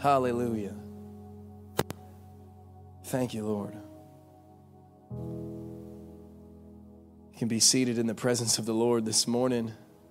Hallelujah. Thank you, Lord. You can be seated in the presence of the Lord this morning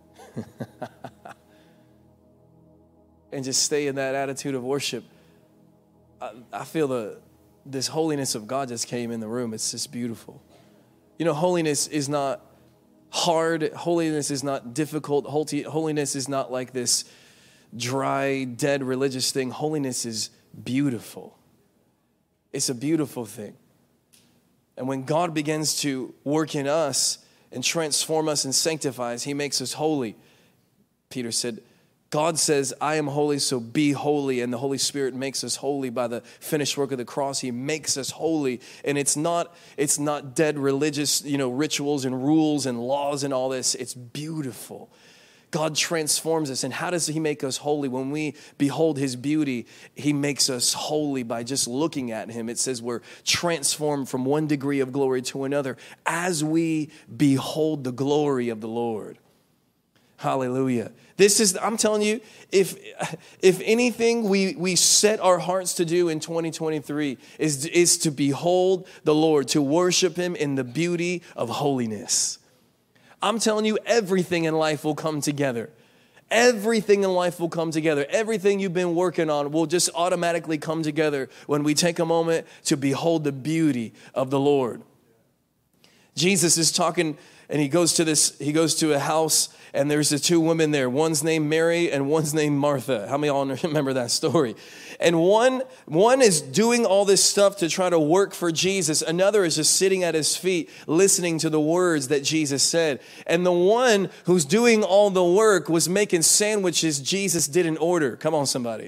and just stay in that attitude of worship. I feel this holiness of God just came in the room. It's just beautiful. You know, holiness is not hard. Holiness is not difficult. Holiness is not like this dry, dead religious thing. Holiness is beautiful. It's a beautiful thing. And when God begins to work in us and transform us and sanctify us, he makes us holy. Peter said, God says, I am holy, so be holy. And the Holy Spirit makes us holy by the finished work of the cross. He makes us holy. And it's not dead religious, rituals and rules and laws and all this. It's beautiful. God transforms us. And how does he make us holy? When we behold his beauty, he makes us holy by just looking at him. It says we're transformed from one degree of glory to another as we behold the glory of the Lord. Hallelujah. I'm telling you, if anything we set our hearts to do in 2023 is to behold the Lord, to worship him in the beauty of holiness. I'm telling you, everything in life will come together. Everything in life will come together. Everything you've been working on will just automatically come together when we take a moment to behold the beauty of the Lord. Jesus is talking, and he goes to a house, and there's the two women there. One's named Mary and one's named Martha. How many of y'all remember that story? And one is doing all this stuff to try to work for Jesus. Another is just sitting at his feet, listening to the words that Jesus said. And the one who's doing all the work was making sandwiches Jesus didn't order. Come on, somebody.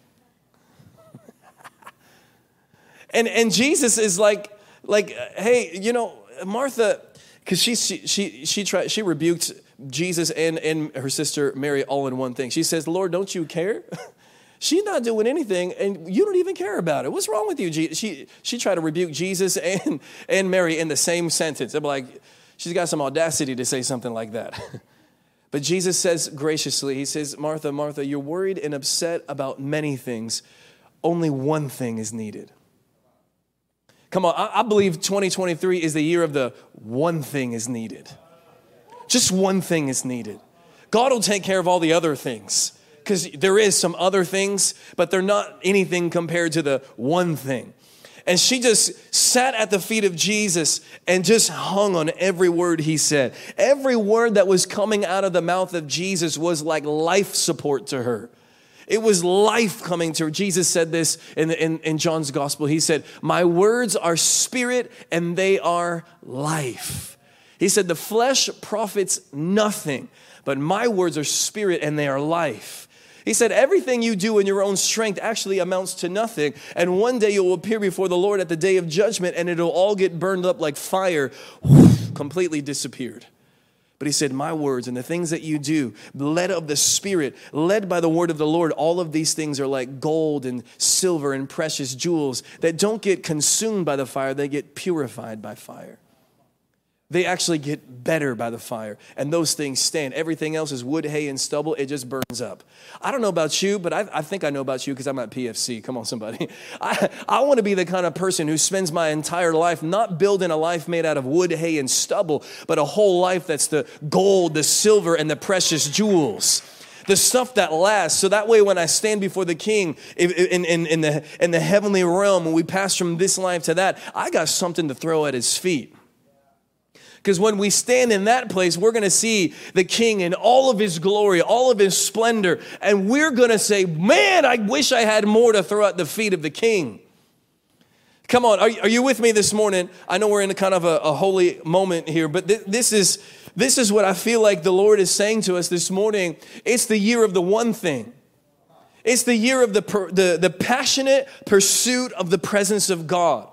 And Jesus is like, hey, Martha, because she rebuked Jesus and her sister Mary all in one thing. She says, Lord, don't you care? She's not doing anything, and you don't even care about it. What's wrong with you? She tried to rebuke Jesus and Mary in the same sentence. I'm like, she's got some audacity to say something like that. But Jesus says graciously, he says, Martha, Martha, you're worried and upset about many things. Only one thing is needed. Come on, I believe 2023 is the year of the one thing is needed. Just one thing is needed. God will take care of all the other things, because there is some other things, but they're not anything compared to the one thing. And she just sat at the feet of Jesus and just hung on every word he said. Every word that was coming out of the mouth of Jesus was like life support to her. It was life coming to her. Jesus said this in John's gospel. He said, my words are spirit and they are life. He said, the flesh profits nothing, but my words are spirit and they are life. He said, everything you do in your own strength actually amounts to nothing. And one day you will appear before the Lord at the day of judgment, and it'll all get burned up like fire, completely disappeared. But he said, my words and the things that you do, led of the Spirit, led by the word of the Lord, all of these things are like gold and silver and precious jewels that don't get consumed by the fire, they get purified by fire. They actually get better by the fire, and those things stand. Everything else is wood, hay, and stubble. It just burns up. I don't know about you, but I think I know about you because I'm at PFC. Come on, somebody. I want to be the kind of person who spends my entire life not building a life made out of wood, hay, and stubble, but a whole life that's the gold, the silver, and the precious jewels. The stuff that lasts. So that way when I stand before the King in the heavenly realm, when we pass from this life to that, I got something to throw at his feet. Because when we stand in that place, we're going to see the King in all of his glory, all of his splendor. And we're going to say, man, I wish I had more to throw at the feet of the King. Come on, are you with me this morning? I know we're in a kind of a holy moment here, but this is what I feel like the Lord is saying to us this morning. It's the year of the one thing. It's the year of the passionate pursuit of the presence of God.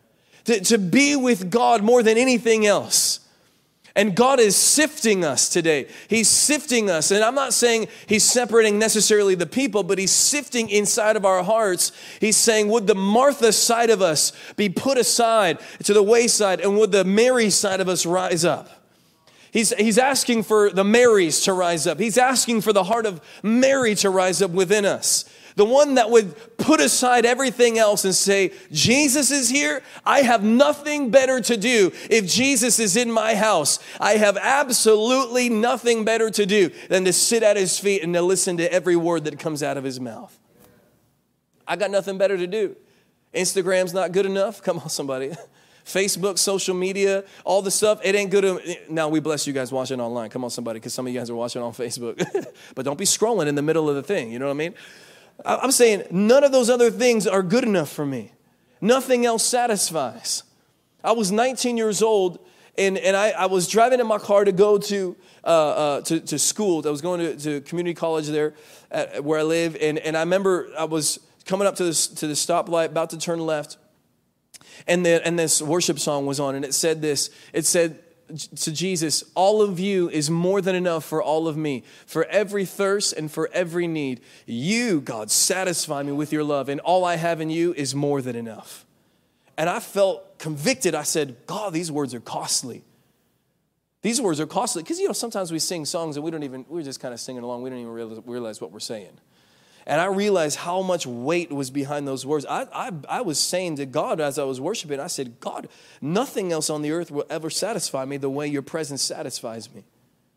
To be with God more than anything else. And God is sifting us today. He's sifting us. And I'm not saying he's separating necessarily the people, but he's sifting inside of our hearts. He's saying, would the Martha side of us be put aside to the wayside, and would the Mary side of us rise up? He's asking for the Marys to rise up. He's asking for the heart of Mary to rise up within us. The one that would put aside everything else and say, Jesus is here. I have nothing better to do. If Jesus is in my house, I have absolutely nothing better to do than to sit at his feet and to listen to every word that comes out of his mouth. I got nothing better to do. Instagram's not good enough. Come on, somebody. Facebook, social media, all the stuff, it ain't good. Now, we bless you guys watching online. Come on, somebody, because some of you guys are watching on Facebook. But don't be scrolling in the middle of the thing. You know what I mean? I'm saying none of those other things are good enough for me. Nothing else satisfies. I was 19 years old, and I was driving in my car to go to school. I was going to community college there where I live, and I remember I was coming up to the stoplight, about to turn left, and this worship song was on, and it said this. It said to Jesus, all of you is more than enough for all of me. For every thirst and for every need, you, God, satisfy me with your love, and all I have in you is more than enough. And I felt convicted. I said, God, these words are costly. These words are costly. Because, sometimes we sing songs and we're just kind of singing along. We don't even realize what we're saying. And I realized how much weight was behind those words. I was saying to God as I was worshiping, I said, God, nothing else on the earth will ever satisfy me the way your presence satisfies me.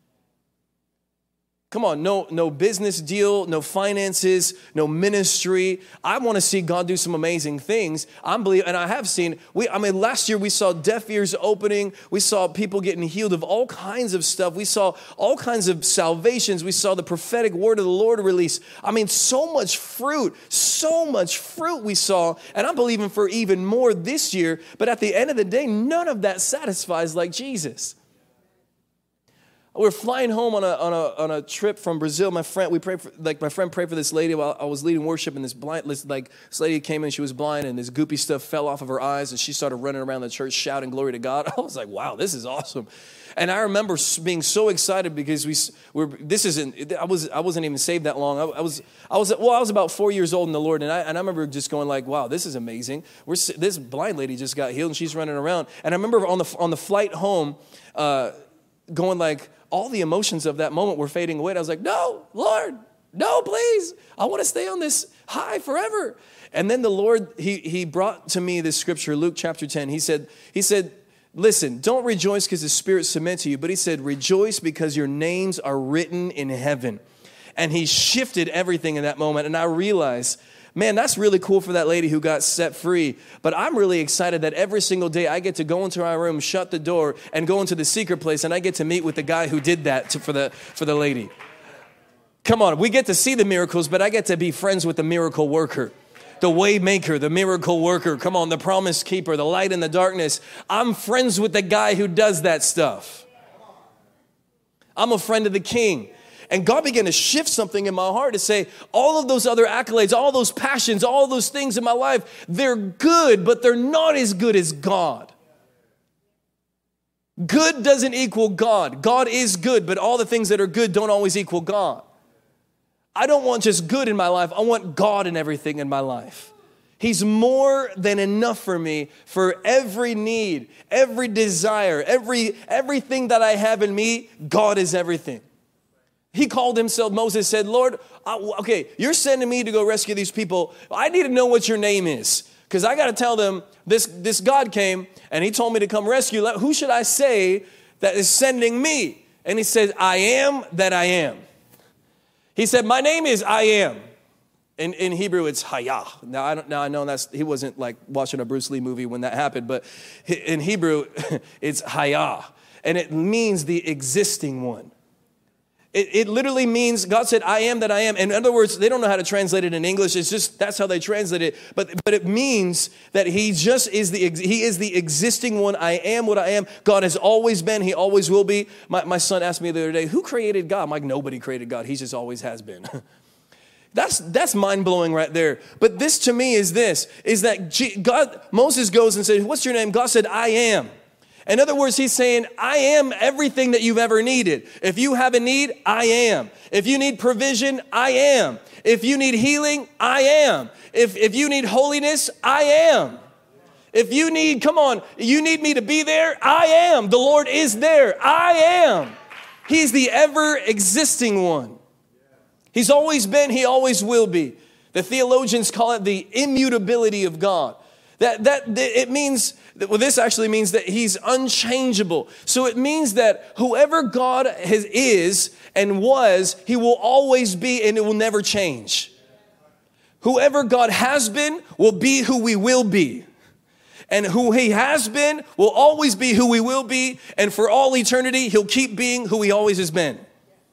Come on, no business deal, no finances, no ministry. I want to see God do some amazing things. And I have seen, last year we saw deaf ears opening. We saw people getting healed of all kinds of stuff. We saw all kinds of salvations. We saw the prophetic word of the Lord release. So much fruit we saw. And I'm believing for even more this year. But at the end of the day, none of that satisfies like Jesus. We were flying home on a trip from Brazil. My friend prayed for this lady while I was leading worship, and this lady came in. She was blind, and this goopy stuff fell off of her eyes, and she started running around the church shouting glory to God. I was like, wow, this is awesome. And I remember being so excited because I wasn't even saved that long. I was about 4 years old in the Lord, and I remember just going like, wow, this is amazing. This blind lady just got healed, and she's running around. And I remember on the flight home, going like, all the emotions of that moment were fading away. And I was like, no, Lord, no, please. I want to stay on this high forever. And then the Lord, he brought to me this scripture, Luke chapter 10. He said, listen, don't rejoice because the Spirit submits to you. But he said, rejoice because your names are written in heaven. And he shifted everything in that moment. And I realized, man, that's really cool for that lady who got set free. But I'm really excited that every single day I get to go into my room, shut the door, and go into the secret place, and I get to meet with the guy who did that for the lady. Come on, we get to see the miracles, but I get to be friends with the miracle worker, the way maker, the miracle worker. Come on, the promise keeper, the light in the darkness. I'm friends with the guy who does that stuff. I'm a friend of the King. And God began to shift something in my heart to say, all of those other accolades, all those passions, all those things in my life, they're good, but they're not as good as God. Good doesn't equal God. God is good, but all the things that are good don't always equal God. I don't want just good in my life. I want God in everything in my life. He's more than enough for me for every need, every desire, everything that I have in me. God is everything. He called himself, Moses said, Lord, okay, you're sending me to go rescue these people. I need to know what your name is because I got to tell them this God came and he told me to come rescue. Who should I say that is sending me? And he said, I am that I am. He said, my name is I am. In Hebrew, it's Hayah. Now I know he wasn't like watching a Bruce Lee movie when that happened, but in Hebrew, it's Hayah. And it means the existing one. It literally means, God said, I am that I am. In other words, they don't know how to translate it in English. It's just, that's how they translate it. But it means that he is the existing one. I am what I am. God has always been. He always will be. My son asked me the other day, who created God? I'm like, nobody created God. He just always has been. That's mind-blowing right there. But this to me is that Moses goes and says, what's your name? God said, I am. In other words, he's saying, I am everything that you've ever needed. If you have a need, I am. If you need provision, I am. If you need healing, I am. If you need holiness, I am. If you need, you need me to be there, I am. The Lord is there, I am. He's the ever-existing one. He's always been, he always will be. The theologians call it the immutability of God. It means, well, this actually means that he's unchangeable. So it means that whoever God is and was, he will always be, and it will never change. Whoever God has been will be who we will be. And who he has been will always be who we will be. And for all eternity, he'll keep being who he always has been.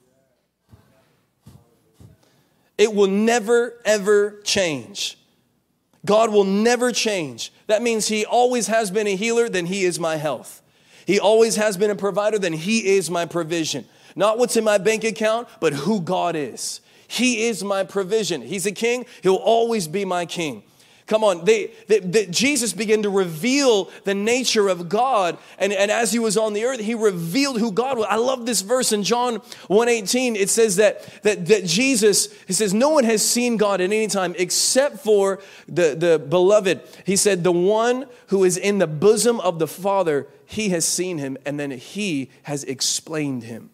It will never, ever change. God will never change. That means he always has been a healer, then he is my health. He always has been a provider, then he is my provision. Not what's in my bank account, but who God is. He is my provision. He's a king. He'll always be my king. Come on, Jesus began to reveal the nature of God. And as he was on the earth, he revealed who God was. I love this verse in John 1:18. It says that Jesus, he says, no one has seen God at any time except for the beloved. He said, the one who is in the bosom of the Father, he has seen him, and then he has explained him.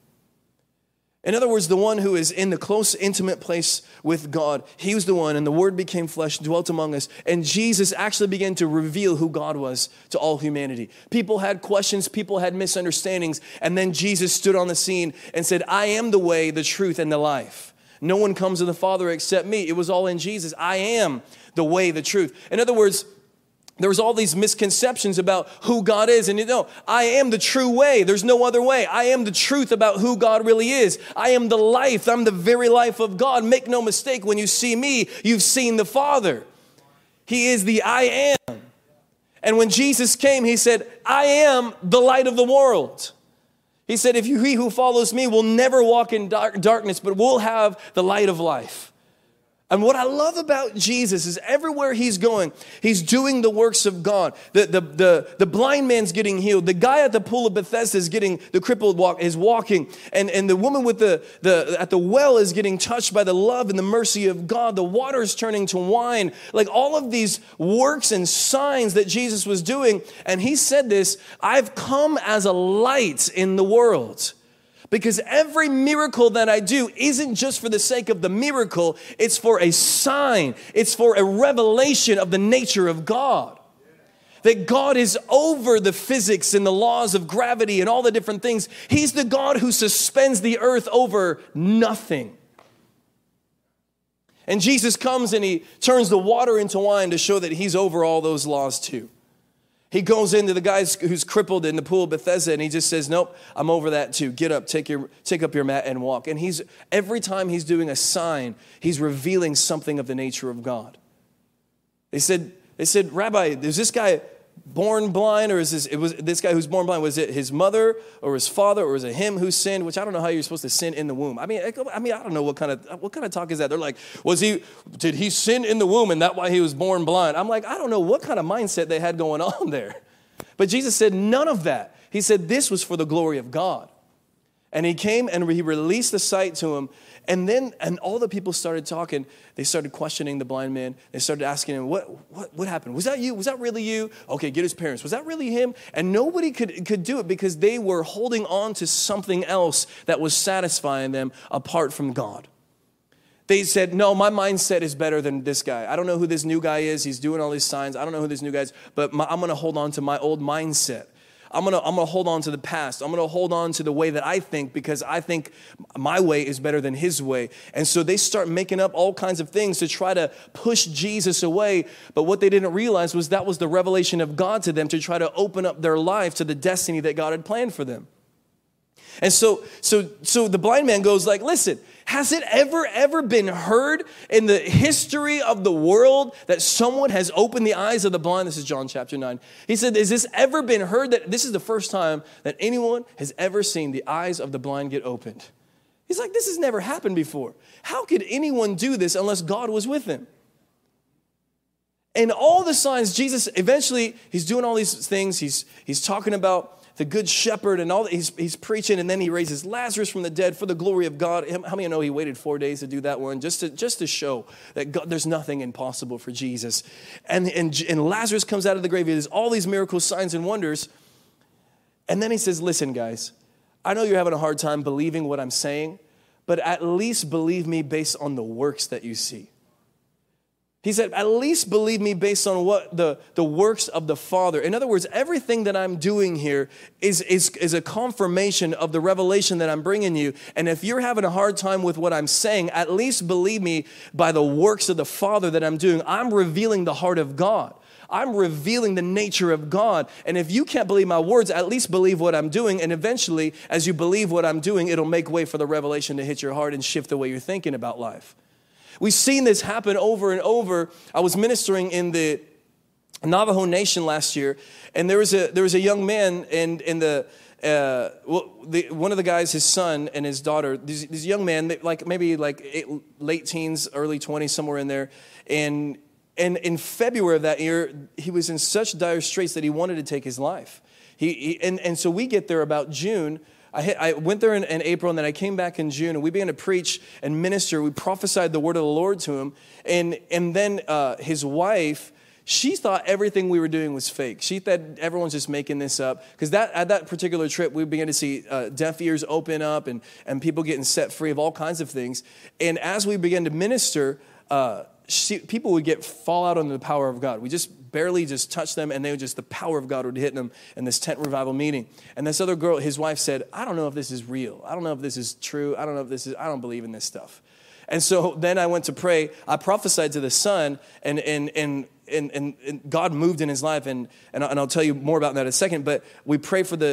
In other words, the one who is in the close, intimate place with God, he was the one, and the Word became flesh, dwelt among us, and Jesus actually began to reveal who God was to all humanity. People had questions, people had misunderstandings, and then Jesus stood on the scene and said, I am the way, the truth, and the life. No one comes to the Father except me. It was all in Jesus. I am the way, the truth. In other words, there was all these misconceptions about who God is. And I am the true way. There's no other way. I am the truth about who God really is. I am the life. I'm the very life of God. Make no mistake, when you see me, you've seen the Father. He is the I am. And when Jesus came, he said, I am the light of the world. He said, he who follows me will never walk in darkness, but will have the light of life. And what I love about Jesus is everywhere he's going, he's doing the works of God. The blind man's getting healed. The guy at the pool of Bethesda is getting, the crippled is walking. And the woman with at the well is getting touched by the love and the mercy of God. The water is turning to wine. Like all of these works and signs that Jesus was doing. And he said this, I've come as a light in the world. Because every miracle that I do isn't just for the sake of the miracle, it's for a sign. It's for a revelation of the nature of God. That God is over the physics and the laws of gravity and all the different things. He's the God who suspends the earth over nothing. And Jesus comes and he turns the water into wine to show that he's over all those laws too. He goes into the guy who's crippled in the pool of Bethesda and he just says, nope, I'm over that too. Get up, take up your mat and walk. And every time he's doing a sign, he's revealing something of the nature of God. They said, Rabbi, is this guy born blind, or is this guy who's born blind, was it his mother or his father, or is it him who sinned? Which I don't know how you're supposed to sin in the womb. I mean, I don't know what kind of talk is that. They're like, did he sin in the womb and that's why he was born blind? I'm like, I don't know what kind of mindset they had going on there. But Jesus said none of that. He said this was for the glory of God. And he came and he released the sight to him. And all the people started talking. They started questioning the blind man. They started asking him, what happened? Was that you? Was that really you? Okay, get his parents. Was that really him? And nobody could do it because they were holding on to something else that was satisfying them apart from God. They said, no, my mindset is better than this guy. I don't know who this new guy is. He's doing all these signs. I don't know who this new guy is, but I'm going to hold on to my old mindset. I'm gonna hold on to the past. I'm gonna hold on to the way that I think because I think my way is better than his way. And so they start making up all kinds of things to try to push Jesus away. But what they didn't realize was that was the revelation of God to them to try to open up their life to the destiny that God had planned for them. And so the blind man goes like, listen, has it ever been heard in the history of the world that someone has opened the eyes of the blind? This is John chapter 9. He said, has this ever been heard that this is the first time that anyone has ever seen the eyes of the blind get opened? He's like, this has never happened before. How could anyone do this unless God was with them? And all the signs, Jesus, eventually, he's doing all these things. He's talking about the good shepherd and all that. He's preaching, and then he raises Lazarus from the dead for the glory of God. How many of you know he waited 4 days to do that one? Just to show that God, there's nothing impossible for Jesus. And Lazarus comes out of the grave. He does all these miracles, signs, and wonders. And then he says, listen, guys, I know you're having a hard time believing what I'm saying, but at least believe me based on the works that you see. He said, at least believe me based on what the works of the Father. In other words, everything that I'm doing here is a confirmation of the revelation that I'm bringing you. And if you're having a hard time with what I'm saying, at least believe me by the works of the Father that I'm doing. I'm revealing the heart of God. I'm revealing the nature of God. And if you can't believe my words, at least believe what I'm doing. And eventually, as you believe what I'm doing, it'll make way for the revelation to hit your heart and shift the way you're thinking about life. We've seen this happen over and over. I was ministering in the Navajo Nation last year, and there was a young man in one of the guys, his son and his daughter, this young man, maybe late teens, early 20s, somewhere in there, and in February of that year, he was in such dire straits that he wanted to take his life. And so we get there about June. I went there in April, and then I came back in June, and we began to preach and minister. We prophesied the word of the Lord to him. And then his wife, she thought everything we were doing was fake. She thought everyone's just making this up. Because at that particular trip, we began to see deaf ears open up and people getting set free of all kinds of things. And as we began to minister, people would fall out under the power of God. We just barely just touched them, and the power of God would hit them in this tent revival meeting. And this other girl, his wife said, I don't know if this is real. I don't know if this is true. I don't believe in this stuff. And so then I went to pray. I prophesied to the son, and God moved in his life, and I'll tell you more about that in a second. But we prayed for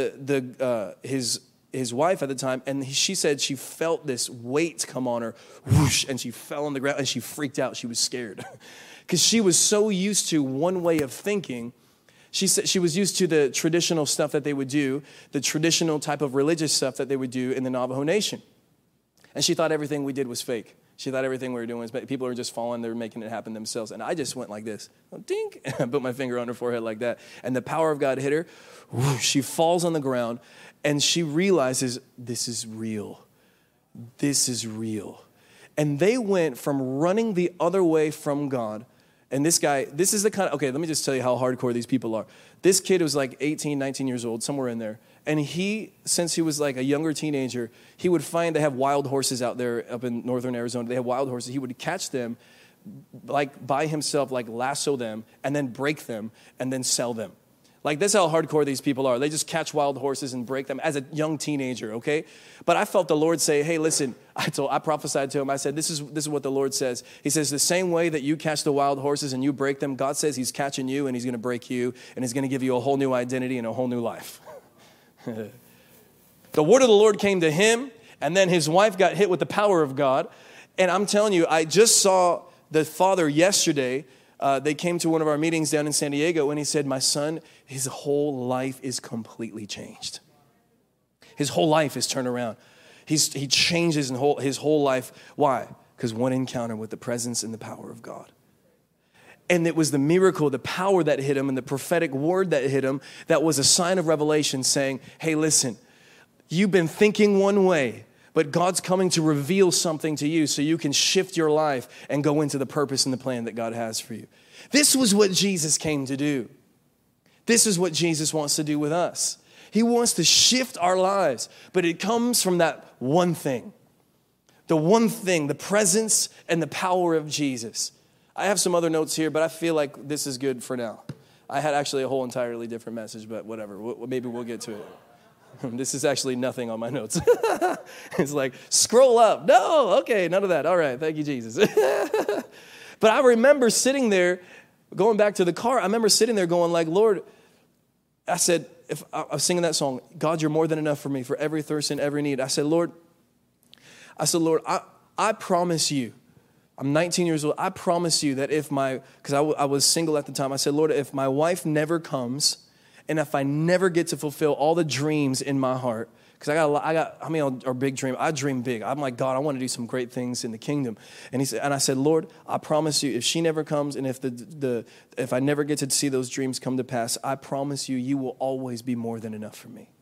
his wife at the time, and she said she felt this weight come on her, whoosh, and she fell on the ground, and she freaked out. She was scared because she was so used to one way of thinking. She said she was used to the traditional stuff that they would do, the traditional type of religious stuff that they would do in the Navajo Nation. And she thought everything we did was fake. She thought everything we were doing was people are just falling, they're making it happen themselves. And I just went like this, dink, and I put my finger on her forehead like that. And the power of God hit her. Whoosh, she falls on the ground, and she realizes this is real. This is real. And they went from running the other way from God. And this guy, this is the kind of, okay, let me just tell you how hardcore these people are. This kid was like 18, 19 years old, somewhere in there. And since he was like a younger teenager, he would find they have wild horses out there up in northern Arizona. They have wild horses. He would catch them like by himself, like lasso them, and then break them, and then sell them. Like, that's how hardcore these people are. They just catch wild horses and break them as a young teenager, okay? But I felt the Lord say, hey, listen, I prophesied to him. I said, this is what the Lord says. He says, the same way that you catch the wild horses and you break them, God says he's catching you and he's going to break you and he's going to give you a whole new identity and a whole new life. The word of the Lord came to him, and then his wife got hit with the power of God. And I'm telling you, I just saw the father yesterday. They came to one of our meetings down in San Diego, and he said, my son, his whole life is completely changed. His whole life is turned around. He changes his whole life. Why? Because one encounter with the presence and the power of God. And it was the miracle, the power that hit him, and the prophetic word that hit him that was a sign of revelation saying, hey, listen, you've been thinking one way, but God's coming to reveal something to you so you can shift your life and go into the purpose and the plan that God has for you. This was what Jesus came to do. This is what Jesus wants to do with us. He wants to shift our lives, but it comes from that one thing. The one thing, the presence and the power of Jesus. I have some other notes here, but I feel like this is good for now. I had actually a whole entirely different message, but whatever. Maybe we'll get to it. This is actually nothing on my notes. It's like, scroll up. No, okay, none of that. All right, thank you, Jesus. But I remember sitting there, going back to the car, I remember sitting there going like, Lord, I said, if I was singing that song, God, you're more than enough for me, for every thirst and every need. I said, Lord, I promise you, I'm 19 years old. I promise you that because I was single at the time, I said, Lord, if my wife never comes, and if I never get to fulfill all the dreams in my heart, because I mean, our big dream, I dream big. I'm like, God, I want to do some great things in the kingdom. And I said, Lord, I promise you, if she never comes, and if I never get to see those dreams come to pass, I promise you, you will always be more than enough for me.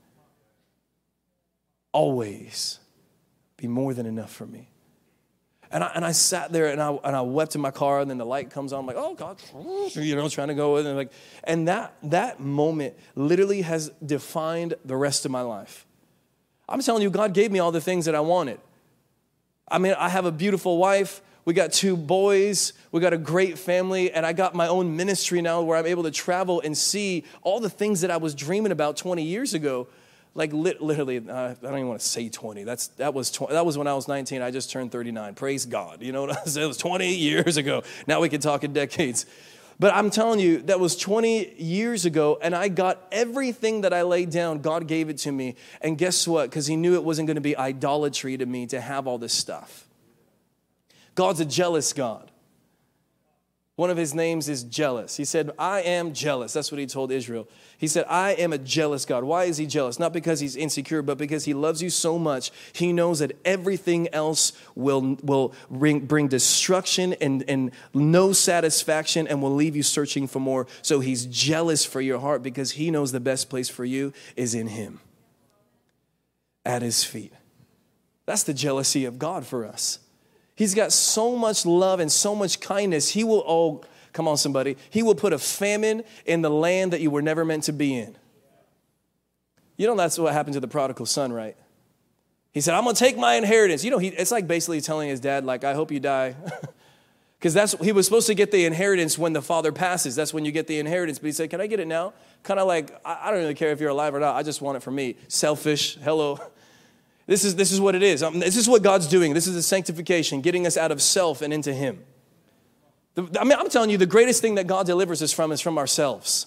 Always be more than enough for me. And I sat there and I wept in my car, and then the light comes on. I'm like, oh God, trying to go with it. And that moment literally has defined the rest of my life. I'm telling you, God gave me all the things that I wanted. I mean, I have a beautiful wife. We got 2 boys. We got a great family. And I got my own ministry now where I'm able to travel and see all the things that I was dreaming about 20 years ago. Like literally, I don't even want to say 20. That was when I was 19. I just turned 39. Praise God. You know what I said? It was 20 years ago. Now we can talk in decades. But I'm telling you, that was 20 years ago, and I got everything that I laid down. God gave it to me. And guess what? Because he knew it wasn't going to be idolatry to me to have all this stuff. God's a jealous God. One of his names is jealous. He said, I am jealous. That's what he told Israel. He said, I am a jealous God. Why is he jealous? Not because he's insecure, but because he loves you so much. He knows that everything else will bring destruction and no satisfaction and will leave you searching for more. So he's jealous for your heart because he knows the best place for you is in him, at his feet. That's the jealousy of God for us. He's got so much love and so much kindness. He will, come on somebody, he will put a famine in the land that you were never meant to be in. You know that's what happened to the prodigal son, right? He said, I'm going to take my inheritance. You know, it's like basically telling his dad, like, I hope you die. Because he was supposed to get the inheritance when the father passes. That's when you get the inheritance. But he said, can I get it now? Kind of like, I don't really care if you're alive or not. I just want it for me. Selfish. Hello. This is what it is. This is what God's doing. This is the sanctification, getting us out of self and into him. I'm telling you, the greatest thing that God delivers us from is from ourselves.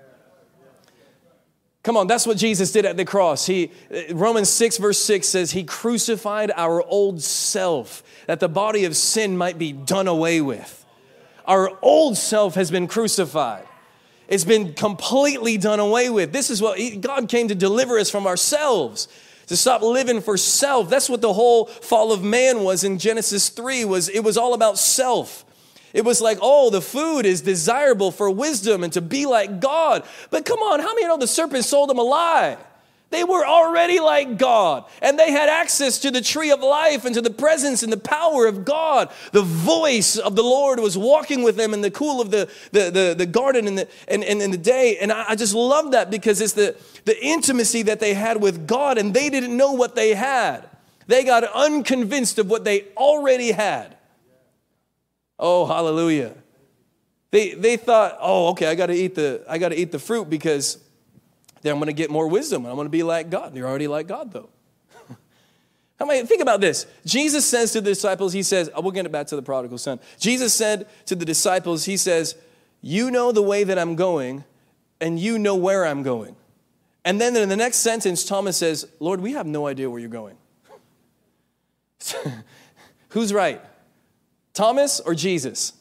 Come on, that's what Jesus did at the cross. Romans 6 verse 6 says he crucified our old self that the body of sin might be done away with. Our old self has been crucified. It's been completely done away with. This is what God came to deliver us from ourselves. To stop living for self. That's what the whole fall of man was in Genesis 3. It was all about self. It was like, the food is desirable for wisdom and to be like God. But come on, how many know the serpent sold them a lie? They were already like God. And they had access to the tree of life and to the presence and the power of God. The voice of the Lord was walking with them in the cool of the garden in the day. And I just love that because it's the intimacy that they had with God, and they didn't know what they had. They got unconvinced of what they already had. Oh, hallelujah. They thought, okay, I got to eat the fruit because then I'm going to get more wisdom and I'm going to be like God. You're already like God, though. Think about this. Jesus says to the disciples, he says, we'll get it back to the prodigal son. Jesus said to the disciples, he says, you know the way that I'm going and you know where I'm going. And then in the next sentence, Thomas says, Lord, we have no idea where you're going. Who's right? Thomas or Jesus?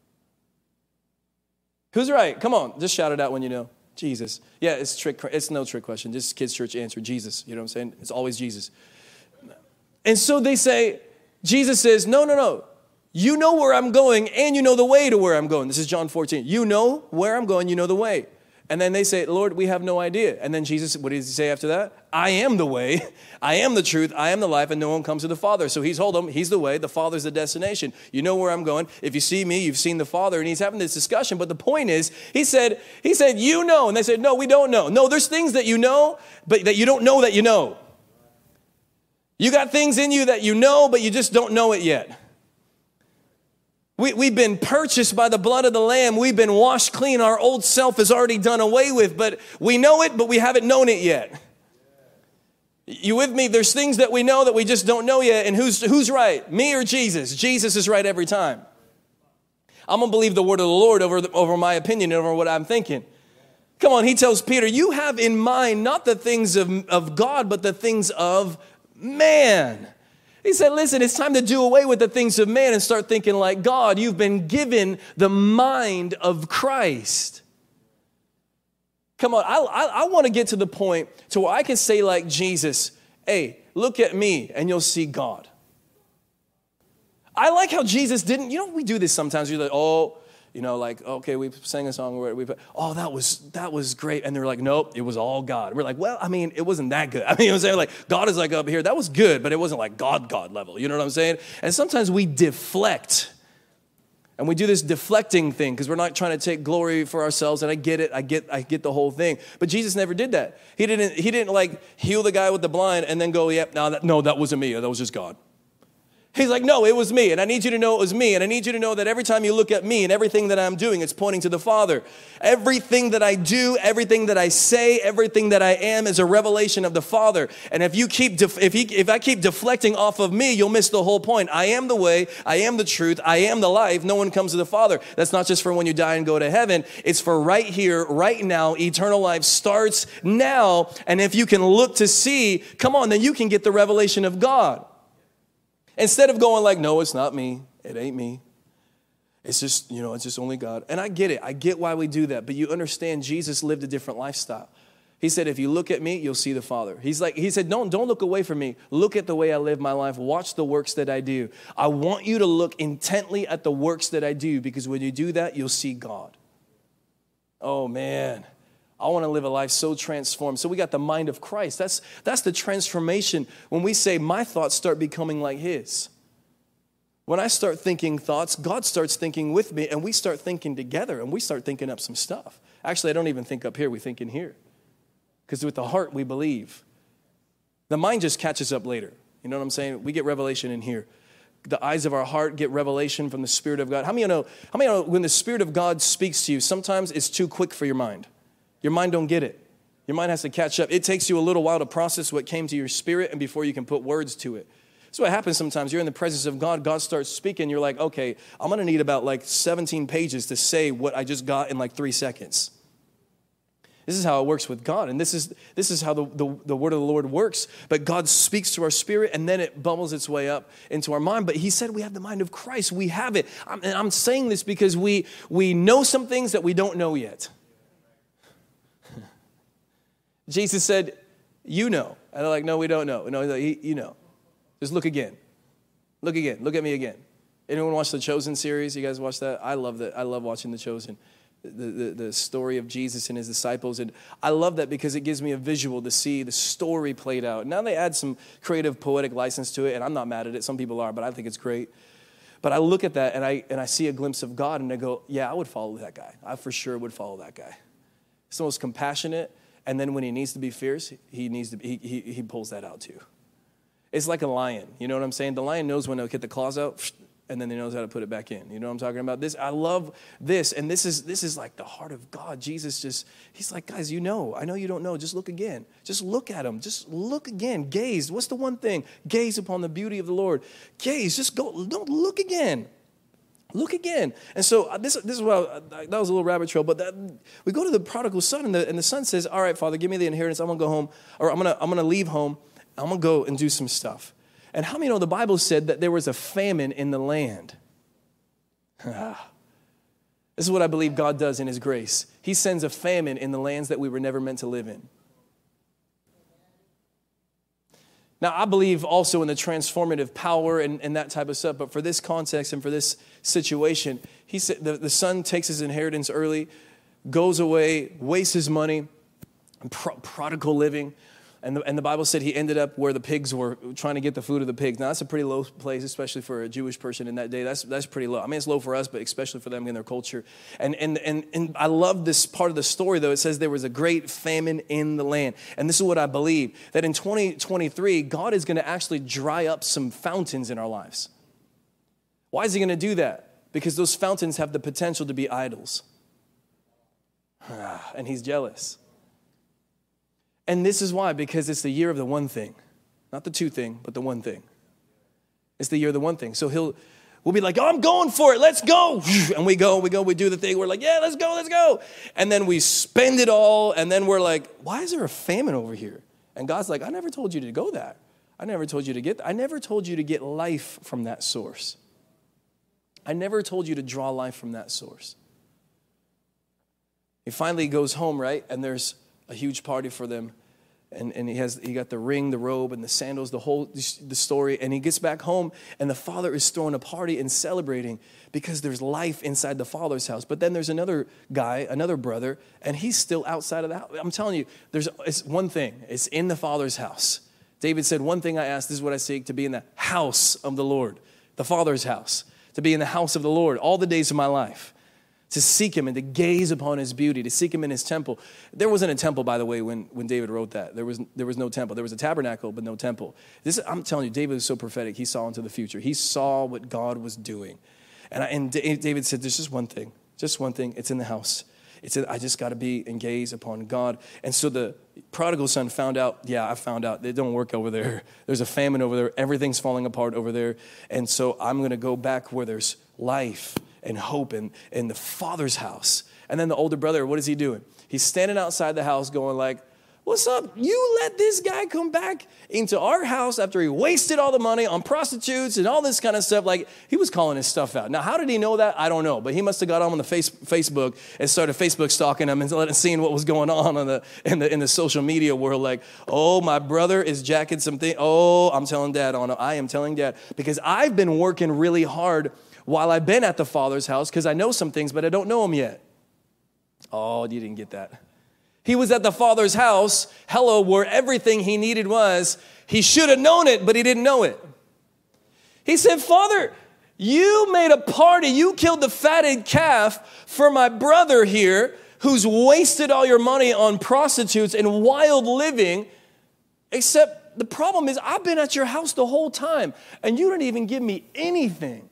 Who's right? Come on, just shout it out when you know. Jesus. Yeah, it's no trick question. This is kids' church answer. Jesus. You know what I'm saying? It's always Jesus. And so they say, Jesus says, no. You know where I'm going and you know the way to where I'm going. This is John 14. You know where I'm going, you know the way. And then they say, Lord, we have no idea. And then Jesus, what does he say after that? I am the way, I am the truth, I am the life, and no one comes to the Father. So he's told them, he's the way, the Father's the destination. You know where I'm going. If you see me, you've seen the Father. And he's having this discussion. But the point is, he said, you know. And they said, no, we don't know. No, there's things that you know, but that you don't know that you know. You got things in you that you know, but you just don't know it yet. We've been purchased by the blood of the Lamb. We've been washed clean. Our old self is already done away with, but we know it, but we haven't known it yet. You with me? There's things that we know that we just don't know yet. And who's right? Me or Jesus? Jesus is right every time. I'm going to believe the word of the Lord over my opinion and over what I'm thinking. Come on, he tells Peter, you have in mind not the things of God, but the things of man. He said, listen, it's time to do away with the things of man and start thinking like God. You've been given the mind of Christ. Come on, I want to get to the point to where I can say like Jesus, hey, look at me and you'll see God. I like how Jesus didn't, we do this sometimes. You're like, okay, we sang a song. That was great. And they're like, nope, it was all God. We're like, well, it wasn't that good. I'm saying, like, God is like up here. That was good, but it wasn't like God level. You know what I'm saying? And sometimes we deflect. And we do this deflecting thing because we're not trying to take glory for ourselves. And I get it. I get the whole thing. But Jesus never did that. He didn't like heal the guy with the blind and then go, yep, no, that wasn't me. That was just God. He's like, no, it was me. And I need you to know it was me. And I need you to know that every time you look at me and everything that I'm doing, it's pointing to the Father. Everything that I do, everything that I say, everything that I am is a revelation of the Father. And if I keep deflecting off of me, you'll miss the whole point. I am the way. I am the truth. I am the life. No one comes to the Father. That's not just for when you die and go to heaven. It's for right here, right now. Eternal life starts now. And if you can look to see, come on, then you can get the revelation of God. Instead of going like, no, it's not me. It ain't me. It's just, it's just only God. And I get it. I get why we do that. But you understand Jesus lived a different lifestyle. He said, if you look at me, you'll see the Father. He said, don't look away from me. Look at the way I live my life. Watch the works that I do. I want you to look intently at the works that I do, because when you do that, you'll see God. Oh, man. I want to live a life so transformed. So we got the mind of Christ. That's the transformation. When we say my thoughts start becoming like his. When I start thinking thoughts, God starts thinking with me, and we start thinking together, and we start thinking up some stuff. Actually, I don't even think up here. We think in here. Because with the heart, we believe. The mind just catches up later. You know what I'm saying? We get revelation in here. The eyes of our heart get revelation from the Spirit of God. How many of you know when the Spirit of God speaks to you, sometimes it's too quick for your mind. Your mind don't get it. Your mind has to catch up. It takes you a little while to process what came to your spirit and before you can put words to it. So what happens sometimes, you're in the presence of God, God starts speaking, you're like, okay, I'm going to need about 17 pages to say what I just got in 3 seconds. This is how it works with God, and this is how the word of the Lord works. But God speaks to our spirit, and then it bubbles its way up into our mind. But he said we have the mind of Christ. We have it. And I'm saying this because we know some things that we don't know yet. Jesus said, you know. And they're like, no, we don't know. No, you know. Just look again. Look again. Look at me again. Anyone watch the Chosen series? You guys watch that? I love that. I love watching the Chosen. The story of Jesus and his disciples. And I love that because it gives me a visual to see the story played out. Now they add some creative, poetic license to it, and I'm not mad at it. Some people are, but I think it's great. But I look at that, and I see a glimpse of God, and I go, yeah, I would follow that guy. I for sure would follow that guy. He's the most compassionate. And then when he needs to be fierce, he pulls that out too. It's like a lion. You know what I'm saying? The lion knows when to get the claws out, and then he knows how to put it back in. You know what I'm talking about? I love this, and this is like the heart of God. Jesus he's like, guys, I know you don't know. Just look again. Just look at him. Just look again. Gaze. What's the one thing? Gaze upon the beauty of the Lord. Gaze. Just go. Don't look again. Look again. And so this is what that was a little rabbit trail, but we go to the prodigal son, and the son says, all right, Father, give me the inheritance. I'm going to go home, or I'm going to leave home. I'm going to go and do some stuff. And how many know the Bible said that there was a famine in the land? This is what I believe God does in his grace. He sends a famine in the lands that we were never meant to live in. Now, I believe also in the transformative power and that type of stuff, but for this context and for this situation, he said the son takes his inheritance early, goes away, wastes his money, prodigal living, and the Bible said he ended up where the pigs were, trying to get the food of the pigs. Now, that's a pretty low place, especially for a Jewish person in that day. That's pretty low. I mean, it's low for us, but especially for them in their culture. And I love this part of the story, though. It says there was a great famine in the land. And this is what I believe, that in 2023, God is going to actually dry up some fountains in our lives. Why is he going to do that? Because those fountains have the potential to be idols. And he's jealous. And this is why, because it's the year of the one thing. Not the two thing, but the one thing. It's the year of the one thing. So we'll be like, oh, I'm going for it. Let's go. And we do the thing. We're like, yeah, let's go. And then we spend it all. And then we're like, why is there a famine over here? And God's like, I never told you to go there. I never told you to get life from that source. I never told you to draw life from that source. He finally goes home, right? And there's a huge party for them, and he got the ring, the robe, and the sandals, the story, and he gets back home, and the father is throwing a party and celebrating because there's life inside the father's house. But then there's another guy, another brother, and he's still outside of the house. I'm telling you, it's one thing. It's in the father's house. David said, one thing I ask, this is what I seek, to be in the house of the Lord, the Father's house, to be in the house of the Lord all the days of my life. to seek him and to gaze upon his beauty, to seek him in his temple. There wasn't a temple, by the way, when David wrote that. There was no temple. There was a tabernacle, but no temple. I'm telling you, David was so prophetic. He saw into the future. He saw what God was doing. And David said, there's just one thing. It's in the house. I just got to be and gaze upon God. And so the prodigal son found out, I found out. It don't work over there. There's a famine over there. Everything's falling apart over there. And so I'm going to go back where there's life and hope in the Father's house. And then the older brother, what is he doing? He's standing outside the house going like, what's up? You let this guy come back into our house after he wasted all the money on prostitutes and all this kind of stuff. Like, he was calling his stuff out. Now, how did he know that? I don't know. But he must have got on the Facebook and started Facebook stalking him and seeing what was going on in the social media world. Like, oh, my brother is jacking something. Oh, I'm telling Dad. I am telling Dad. Because I've been working really hard while I've been at the Father's house because I know some things, but I don't know them yet. Oh, you didn't get that. He was at the Father's house, where everything he needed was. He should have known it, but he didn't know it. He said, Father, you made a party. You killed the fatted calf for my brother here who's wasted all your money on prostitutes and wild living, except the problem is I've been at your house the whole time, and you didn't even give me anything.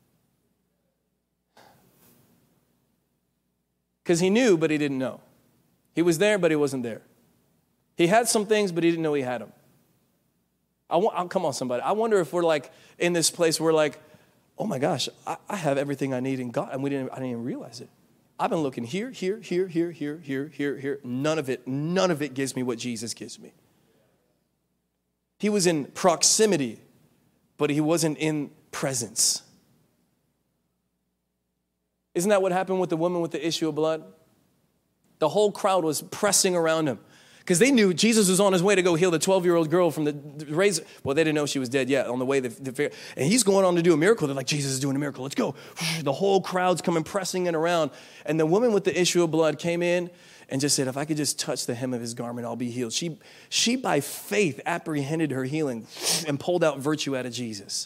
Because he knew, but he didn't know. He was there, but he wasn't there. He had some things, but he didn't know he had them. Come on, somebody. I wonder if we're like in this place where like, oh my gosh, I have everything I need in God, and I didn't even realize it. I've been looking here. None of it gives me what Jesus gives me. He was in proximity, but he wasn't in presence. Isn't that what happened with the woman with the issue of blood? The whole crowd was pressing around him because they knew Jesus was on his way to go heal the 12-year-old girl from the razor. Well, they didn't know she was dead yet on the way. And he's going on to do a miracle. They're like, Jesus is doing a miracle. Let's go. The whole crowd's coming pressing in around. And the woman with the issue of blood came in and just said, if I could just touch the hem of his garment, I'll be healed. She by faith apprehended her healing and pulled out virtue out of Jesus.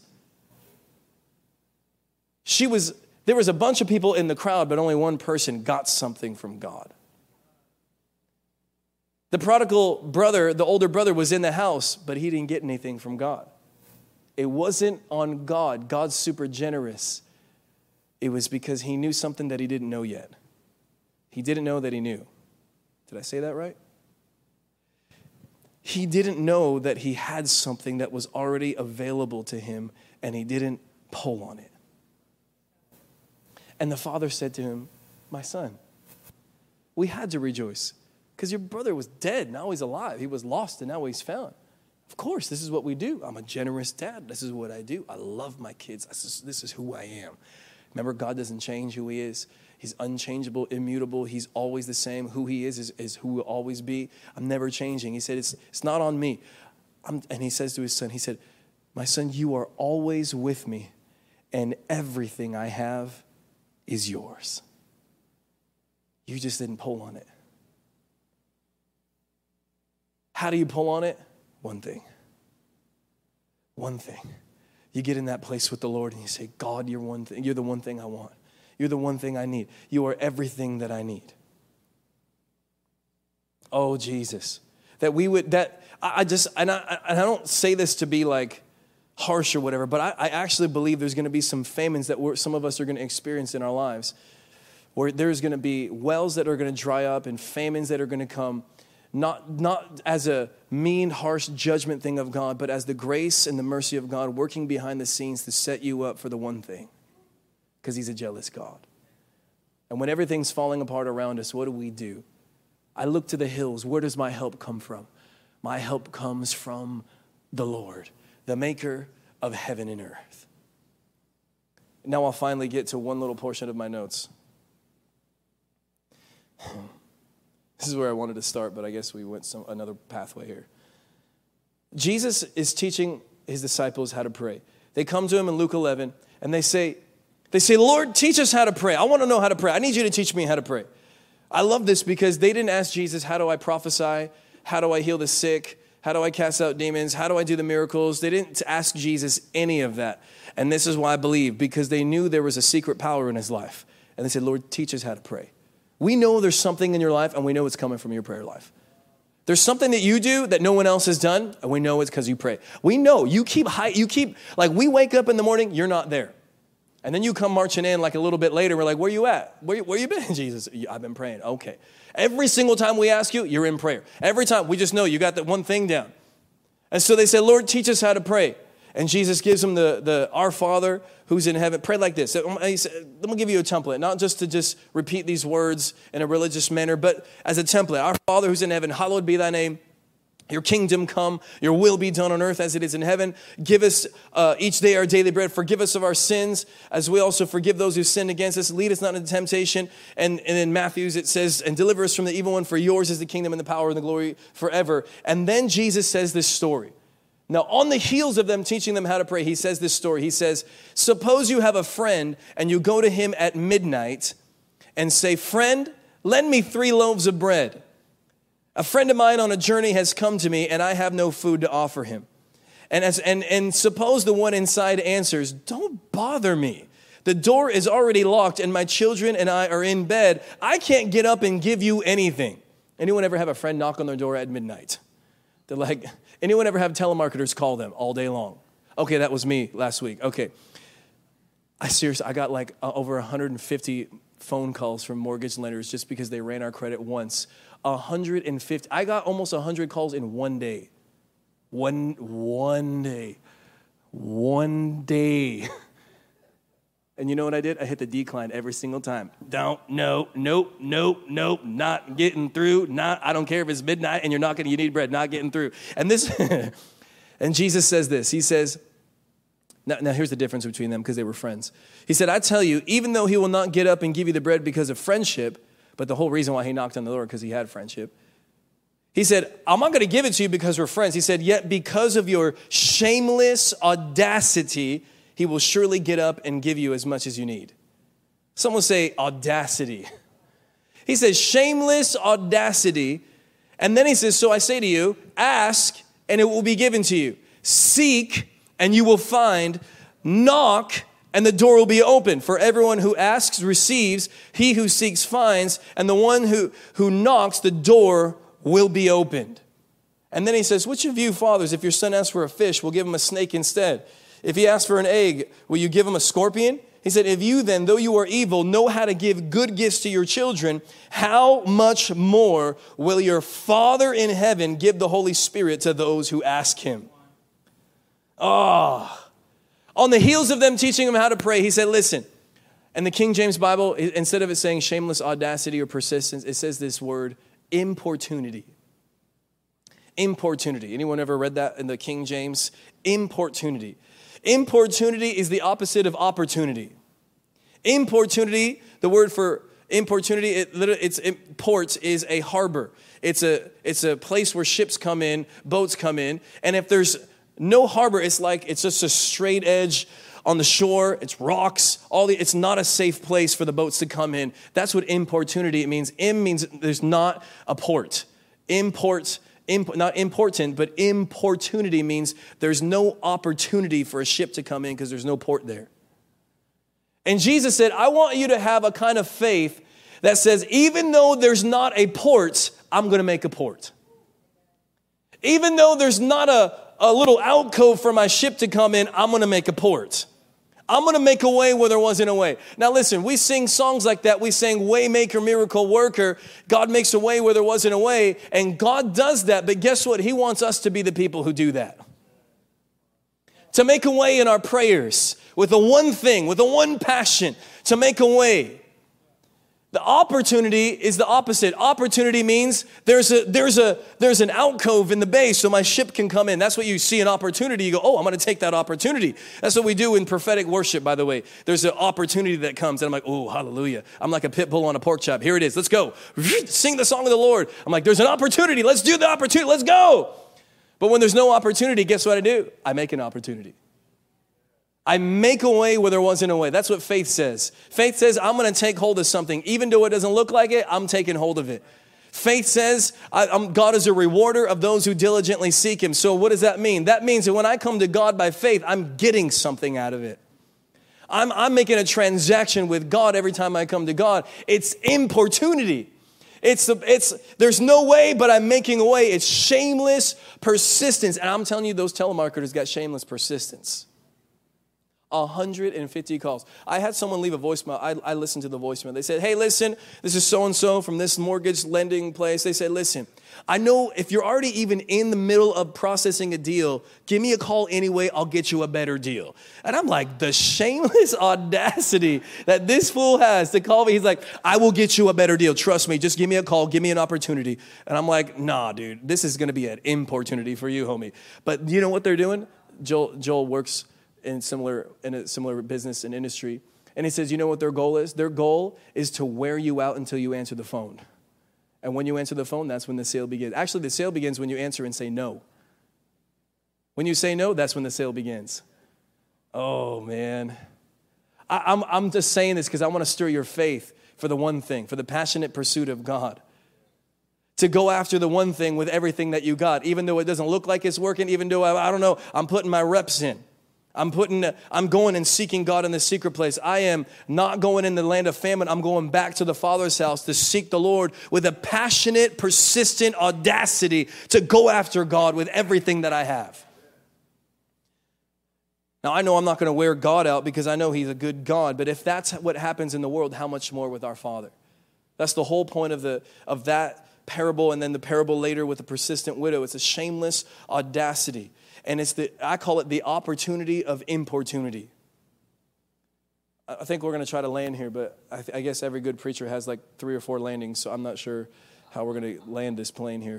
There was a bunch of people in the crowd, but only one person got something from God. The prodigal brother, the older brother, was in the house, but he didn't get anything from God. It wasn't on God. God's super generous. It was because he knew something that he didn't know yet. He didn't know that he knew. Did I say that right? He didn't know that he had something that was already available to him, and he didn't pull on it. And the father said to him, my son, we had to rejoice because your brother was dead. Now he's alive. He was lost and now he's found. Of course, this is what we do. I'm a generous dad. This is what I do. I love my kids. This is who I am. Remember, God doesn't change who he is. He's unchangeable, immutable. He's always the same. Who he is who will always be. I'm never changing. He said, it's not on me. And he says to his son, he said, my son, you are always with me and everything I have is yours. You just didn't pull on it. How do you pull on it? One thing. You get in that place with the Lord and you say, God, you're one thing. You're the one thing I want. You're the one thing I need. You are everything that I need. Oh, Jesus. I don't say this to be like harsh or whatever, but I actually believe there's going to be some famines that some of us are going to experience in our lives, where there's going to be wells that are going to dry up and famines that are going to come, not as a mean, harsh judgment thing of God, but as the grace and the mercy of God working behind the scenes to set you up for the one thing, because he's a jealous God. And when everything's falling apart around us, what do? I look to the hills. Where does my help come from? My help comes from the Lord, the maker of heaven and earth. Now I'll finally get to one little portion of my notes. This is where I wanted to start, but I guess we went another pathway here. Jesus is teaching his disciples how to pray. They come to him in Luke 11, and they say, Lord, teach us how to pray. I want to know how to pray. I need you to teach me how to pray. I love this because they didn't ask Jesus, how do I prophesy? How do I heal the sick? How do I cast out demons? How do I do the miracles? They didn't ask Jesus any of that. And this is why I believe, because they knew there was a secret power in his life. And they said, Lord, teach us how to pray. We know there's something in your life, and we know it's coming from your prayer life. There's something that you do that no one else has done, and we know it's because you pray. We know you keep, like we wake up in the morning, you're not there. And then you come marching in like a little bit later, we're like, where you at? Where you been, Jesus? I've been praying. Okay. Every single time we ask you, you're in prayer. Every time, we just know you got that one thing down. And so they said, Lord, teach us how to pray. And Jesus gives them the Our Father who's in heaven. Pray like this. He said, let me give you a template, not just to repeat these words in a religious manner, but as a template. Our Father who's in heaven, hallowed be thy name. Your kingdom come, your will be done on earth as it is in heaven. Give us each day our daily bread. Forgive us of our sins as we also forgive those who sin against us. Lead us not into temptation. And in Matthew's it says, and deliver us from the evil one, for yours is the kingdom and the power and the glory forever. And then Jesus says this story. Now, on the heels of them teaching them how to pray, he says this story. He says, suppose you have a friend and you go to him at midnight and say, friend, lend me 3 loaves of bread. A friend of mine on a journey has come to me and I have no food to offer him. And suppose the one inside answers, don't bother me. The door is already locked and my children and I are in bed. I can't get up and give you anything. Anyone ever have a friend knock on their door at midnight? They're like, anyone ever have telemarketers call them all day long? Okay, that was me last week. Okay. I got like over 150 phone calls from mortgage lenders just because they ran our credit once. 150. I got almost 100 calls in one day. One day. And you know what I did? I hit the decline every single time. Nope, not getting through. I don't care if it's midnight and you need bread, not getting through. And and Jesus says this. He says, now here's the difference between them because they were friends. He said, I tell you, even though he will not get up and give you the bread because of friendship, but the whole reason why he knocked on the door because he had friendship. He said, I'm not going to give it to you because we're friends. He said, yet because of your shameless audacity, he will surely get up and give you as much as you need. Someone say audacity. He says shameless audacity. And then he says, so I say to you, ask and it will be given to you. Seek and you will find. Knock and the door will be open. For everyone who asks receives. He who seeks finds. And the one who knocks, the door will be opened. And then he says, which of you fathers, if your son asks for a fish, will give him a snake instead? If he asks for an egg, will you give him a scorpion? He said, if you then, though you are evil, know how to give good gifts to your children, how much more will your Father in heaven give the Holy Spirit to those who ask him? On the heels of them teaching him how to pray, he said, listen. And the King James Bible, instead of it saying shameless audacity or persistence, it says this word, importunity. Importunity. Anyone ever read that in the King James? Importunity. Importunity is the opposite of opportunity. Importunity, the word for importunity, port is a harbor. It's a place where ships come in, boats come in, and if there's no harbor, it's just a straight edge on the shore. It's rocks. It's not a safe place for the boats to come in. That's what importunity means. Means there's not a port. Not important, but importunity means there's no opportunity for a ship to come in because there's no port there. And Jesus said, I want you to have a kind of faith that says, even though there's not a port, I'm going to make a port. Even though there's not a little alcove for my ship to come in, I'm going to make a port. I'm going to make a way where there wasn't a way. Now listen, we sing songs like that. We sing Waymaker, Miracle Worker. God makes a way where there wasn't a way. And God does that. But guess what? He wants us to be the people who do that. To make a way in our prayers with the one thing, with the one passion, to make a way. The opportunity is the opposite. Opportunity means there's an alcove in the bay so my ship can come in. That's what you see an opportunity. You go, oh, I'm going to take that opportunity. That's what we do in prophetic worship, by the way. There's an opportunity that comes, and I'm like, oh, hallelujah. I'm like a pit bull on a pork chop. Here it is. Let's go. Sing the song of the Lord. I'm like, there's an opportunity. Let's do the opportunity. Let's go. But when there's no opportunity, guess what I do? I make an opportunity. I make a way where there wasn't a way. That's what faith says. Faith says, I'm going to take hold of something. Even though it doesn't look like it, I'm taking hold of it. Faith says, God is a rewarder of those who diligently seek him. So what does that mean? That means that when I come to God by faith, I'm getting something out of it. I'm making a transaction with God every time I come to God. It's importunity. There's no way, but I'm making a way. It's shameless persistence. And I'm telling you, those telemarketers got shameless persistence. 150 calls. I had someone leave a voicemail. I listened to the voicemail. They said, hey, listen, this is so-and-so from this mortgage lending place. They said, listen, I know if you're already even in the middle of processing a deal, give me a call anyway. I'll get you a better deal. And I'm like, the shameless audacity that this fool has to call me. He's like, I will get you a better deal. Trust me. Just give me a call. Give me an opportunity. And I'm like, nah, dude, this is going to be an importunity for you, homie. But you know what they're doing? Joel works in a similar business and industry. And he says, you know what their goal is? Their goal is to wear you out until you answer the phone. And when you answer the phone, that's when the sale begins. Actually, the sale begins when you answer and say no. When you say no, that's when the sale begins. Oh, man. I'm just saying this because I want to stir your faith for the one thing, for the passionate pursuit of God. To go after the one thing with everything that you got, even though it doesn't look like it's working, even though, I don't know, I'm putting my reps in. I'm going and seeking God in the secret place. I am not going in the land of famine. I'm going back to the Father's house to seek the Lord with a passionate, persistent audacity to go after God with everything that I have. Now, I know I'm not going to wear God out because I know He's a good God, but if that's what happens in the world, how much more with our Father? That's the whole point of that parable, and then the parable later with the persistent widow. It's a shameless audacity. And I call it the opportunity of importunity. I think we're going to try to land here, but I guess every good preacher has like 3 or 4 landings, so I'm not sure how we're going to land this plane here.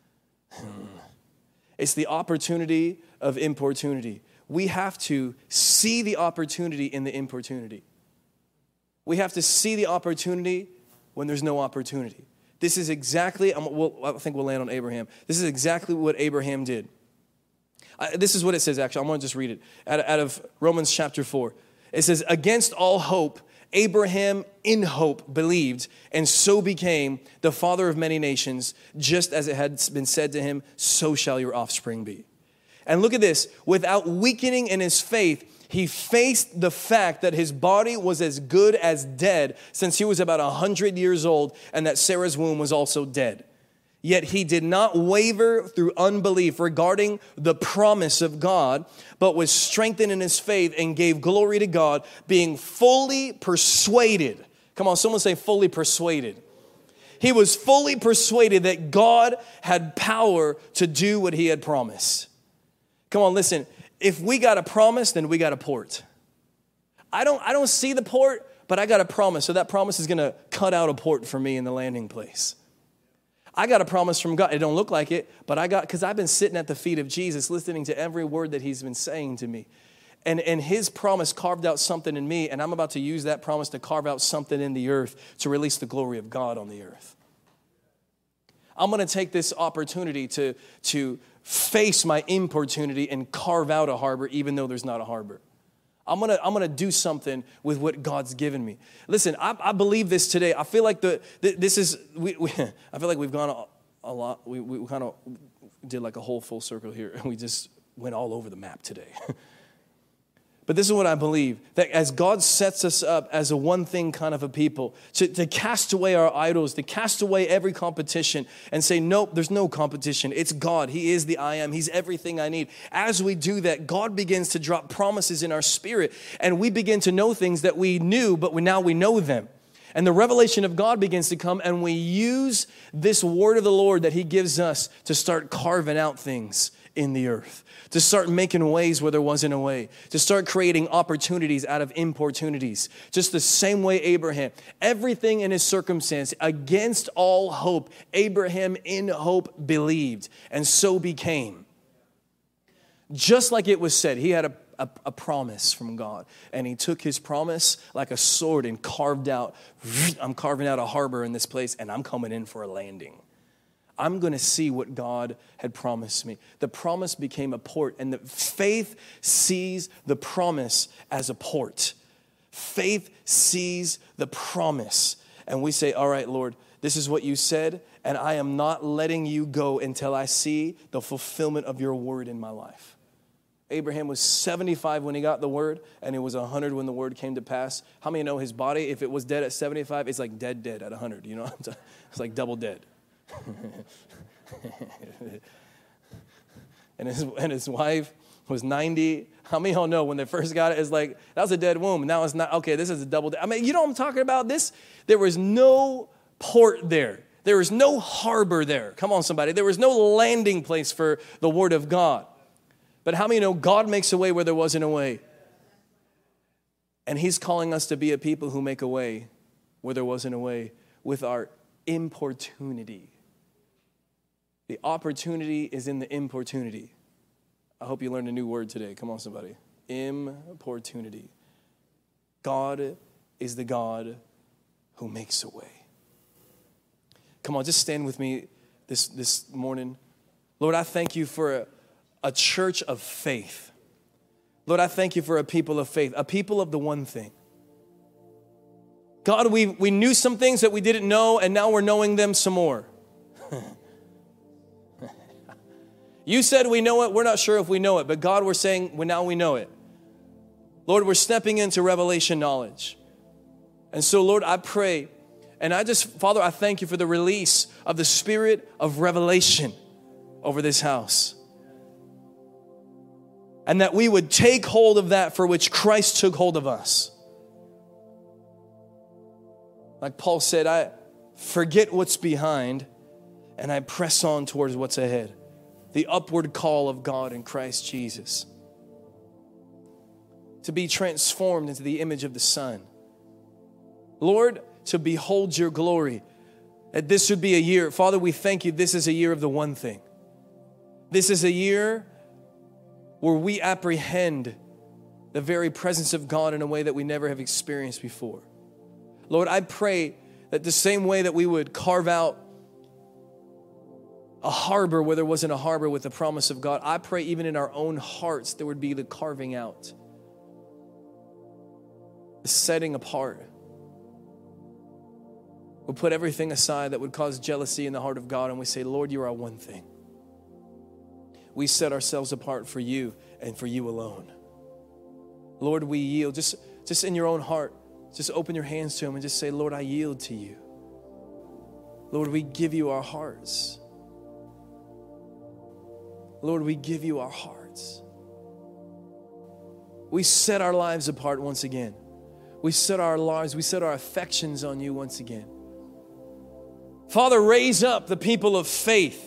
It's the opportunity of importunity. We have to see the opportunity in the importunity. We have to see the opportunity when there's no opportunity. This is exactly, I think we'll land on Abraham. This is exactly what Abraham did. This is what it says, actually. I'm going to just read it out of Romans chapter 4. It says, against all hope, Abraham in hope believed, and so became the father of many nations, just as it had been said to him, so shall your offspring be. And look at this. Without weakening in his faith, he faced the fact that his body was as good as dead since he was about 100 years old, and that Sarah's womb was also dead. Yet he did not waver through unbelief regarding the promise of God, but was strengthened in his faith and gave glory to God, being fully persuaded. Come on, someone say fully persuaded. He was fully persuaded that God had power to do what He had promised. Come on, listen. If we got a promise, then we got a port. I don't see the port, but I got a promise. So that promise is going to cut out a port for me in the landing place. I got a promise from God. It don't look like it, but because I've been sitting at the feet of Jesus, listening to every word that He's been saying to me. And His promise carved out something in me, and I'm about to use that promise to carve out something in the earth to release the glory of God on the earth. I'm going to take this opportunity to face my importunity and carve out a harbor, even though there's not a harbor. I'm gonna do something with what God's given me. Listen, I believe this today. I feel like I feel like we've gone a lot. We kind of did like a whole full circle here, and we just went all over the map today. But this is what I believe, that as God sets us up as a one thing kind of a people, to cast away our idols, to cast away every competition and say, nope, there's no competition. It's God. He is the I am. He's everything I need. As we do that, God begins to drop promises in our spirit, and we begin to know things that we knew, but now we know them. And the revelation of God begins to come, and we use this word of the Lord that He gives us to start carving out things in the earth, to start making ways where there wasn't a way, to start creating opportunities out of importunities. Just the same way Abraham, everything in his circumstance, against all hope, Abraham in hope believed, and so became. Just like it was said, he had a promise from God, and he took his promise like a sword and carved out, I'm carving out a harbor in this place, and I'm coming in for a landing. I'm going to see what God had promised me. The promise became a port, and the faith sees the promise as a port. Faith sees the promise, and we say, all right, Lord, this is what you said, and I am not letting you go until I see the fulfillment of your word in my life. Abraham was 75 when he got the word, and it was 100 when the word came to pass. How many know his body, if it was dead at 75, it's like dead at 100, you know? It's like double dead. and his wife was 90. How many of y'all know when they first got it, it's like, that was a dead womb. Now it's not, okay, this is a double dead. I mean, you know what I'm talking about? There was no port there. There was no harbor there. Come on, somebody. There was no landing place for the word of God. But how many know God makes a way where there wasn't a way? And he's calling us to be a people who make a way where there wasn't a way with our importunity. The opportunity is in the importunity. I hope you learned a new word today. Come on, somebody. Importunity. God is the God who makes a way. Come on, just stand with me this morning. Lord, I thank you for a church of faith. Lord, I thank you for a people of faith, a people of the one thing. God, we knew some things that we didn't know, and now we're knowing them some more. You said we know it. We're not sure if we know it, but God, we're saying now we know it. Lord, we're stepping into revelation knowledge. And so, Lord, I pray, and Father, I thank you for the release of the spirit of revelation over this house. And that we would take hold of that for which Christ took hold of us. Like Paul said, I forget what's behind and I press on towards what's ahead. The upward call of God in Christ Jesus. To be transformed into the image of the Son. Lord, to behold your glory. That this would be a year. Father, we thank you. This is a year of the one thing. This is a year where we apprehend the very presence of God in a way that we never have experienced before. Lord, I pray that the same way that we would carve out a harbor where there wasn't a harbor with the promise of God, I pray even in our own hearts there would be the carving out, the setting apart. We'll put everything aside that would cause jealousy in the heart of God, and we say, Lord, you are our one thing. We set ourselves apart for you and for you alone. Lord, we yield. Just in your own heart, just open your hands to him and just say, Lord, I yield to you. Lord, we give you our hearts. Lord, we give you our hearts. We set our lives apart once again. We set our lives, we set our affections on you once again. Father, raise up the people of faith.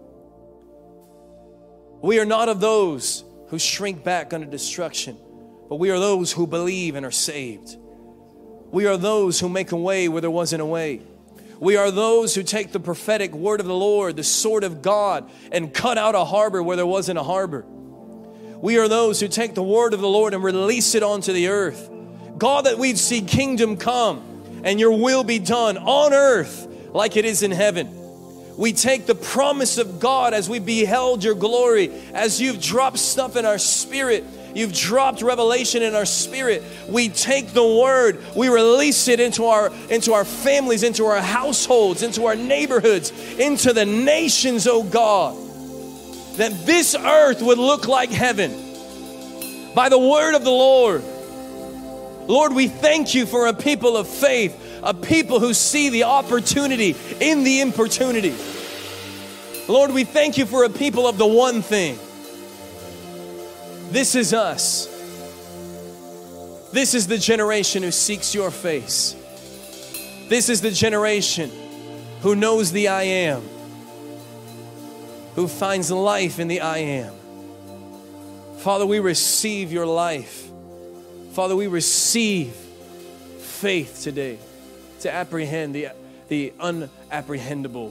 We are not of those who shrink back under destruction, but we are those who believe and are saved. We are those who make a way where there wasn't a way. We are those who take the prophetic word of the Lord, the sword of God, and cut out a harbor where there wasn't a harbor. We are those who take the word of the Lord and release it onto the earth. God, that we'd see kingdom come and your will be done on earth like it is in heaven. We take the promise of God as we beheld your glory, as you've dropped stuff in our spirit. You've dropped revelation in our spirit. We take the word, we release it into our families, into our households, into our neighborhoods, into the nations, oh God. That this earth would look like heaven by the word of the Lord. Lord, we thank you for a people of faith, a people who see the opportunity in the importunity. Lord, we thank you for a people of the one thing. This is us. This is the generation who seeks your face. This is the generation who knows the I am, who finds life in the I am. Father, we receive your life. Father, we receive faith today to apprehend the unapprehendable.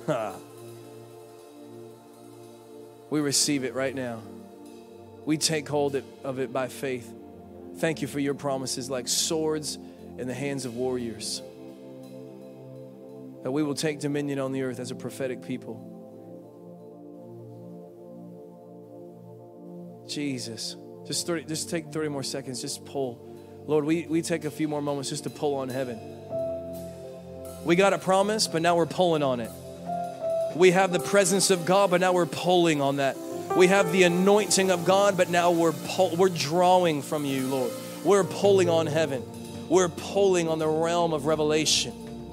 We receive it right now. We take hold of it by faith. Thank you for your promises like swords in the hands of warriors. That we will take dominion on the earth as a prophetic people. Jesus. Just take 30 more seconds. Just pull. Lord, we take a few more moments just to pull on heaven. We got a promise, but now we're pulling on it. We have the presence of God, but now we're pulling on that. We have the anointing of God, but now we're drawing from you, Lord. We're pulling on heaven. We're pulling on the realm of revelation.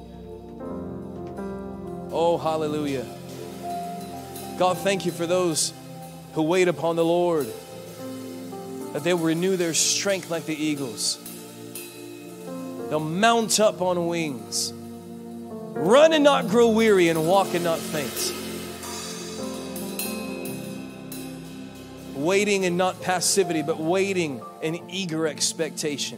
Oh, hallelujah. God, thank you for those who wait upon the Lord, that they will renew their strength like the eagles. They'll mount up on wings, run and not grow weary, and walk and not faint. Waiting and not passivity, but waiting in eager expectation.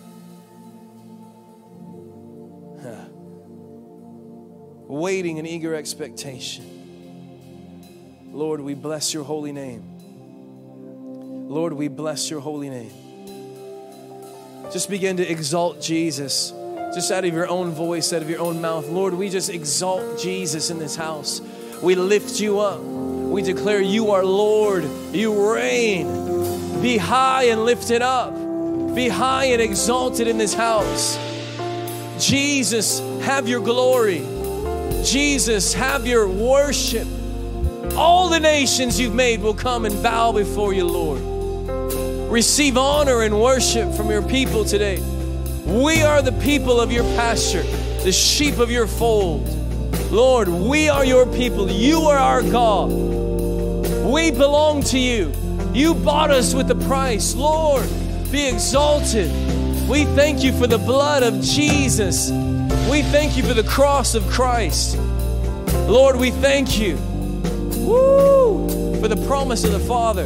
Waiting in eager expectation. Lord, we bless your holy name. Lord, we bless your holy name. Just begin to exalt Jesus. Just out of your own voice, out of your own mouth. Lord, we just exalt Jesus in this house. We lift you up. We declare you are Lord. You reign. Be high and lifted up. Be high and exalted in this house. Jesus, have your glory. Jesus, have your worship. All the nations you've made will come and bow before you, Lord. Receive honor and worship from your people today. We are the people of your pasture, the sheep of your fold. Lord, we are your people. You are our God. We belong to you. You bought us with a price. Lord, be exalted. We thank you for the blood of Jesus. We thank you for the cross of Christ. Lord, we thank you. Woo! For the promise of the Father.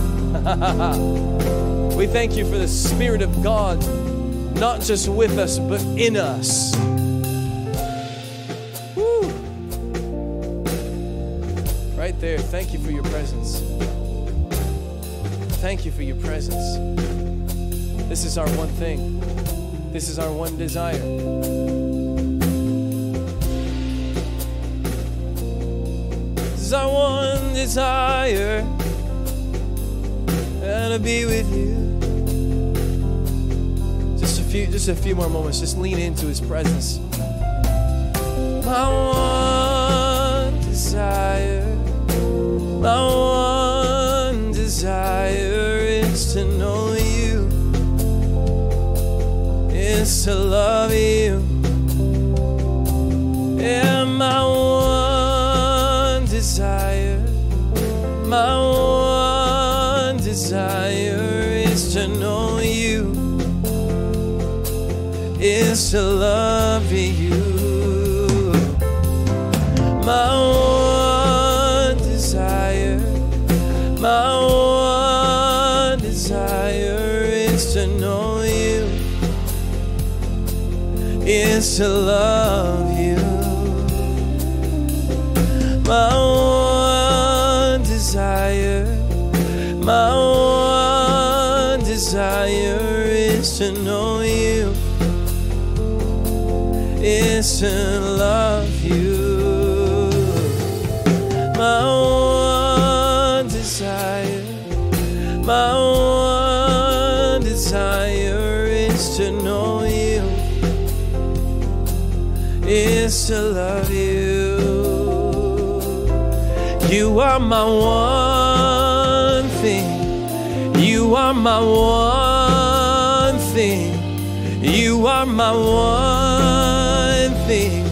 We thank you for the Spirit of God, not just with us, but in us. Woo! Right there, thank you for your presence. Thank you for your presence. This is our one thing. This is our one desire. This is our one desire, and to be with you. Just a few more moments. Just lean into his presence. My one desire, my one desire is to know you, is to love you. And my one desire, my one desire is to know you, is to love you. My one desire, my one desire is to know you, is to love you. My one desire, my one desire is to know you, is to love you. My one desire, my one desire is to know you, is to love you. You are my one thing. You are my one thing. You are my one thing,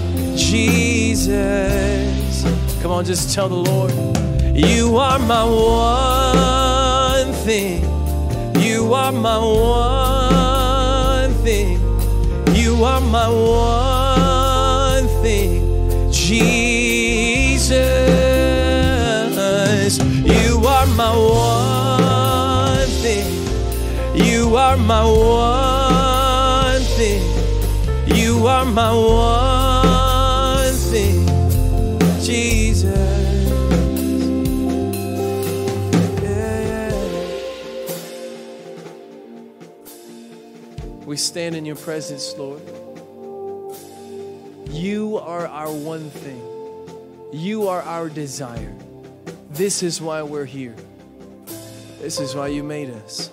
Jesus. Come on, just tell the Lord. You are my one thing. You are my one thing. You are my one thing, Jesus. You are my one thing. You are my one thing. You are my one thing, Jesus. Yeah. We stand in your presence, Lord. You are our one thing. You are our desire. This is why we're here. This is why you made us.